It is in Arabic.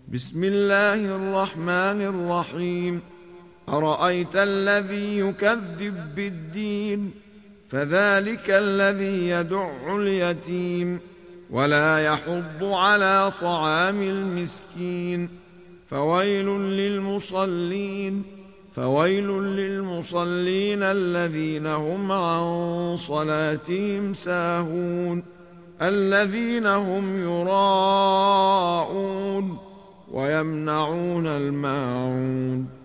بسم الله الرحمن الرحيم. أرأيت الذي يكذب بالدين فذلك الذي يدع اليتيم ولا يحض على طعام المسكين فويل للمصلين الذين هم عن صلاتهم ساهون الذين هم يراءون ويمنعون الماعون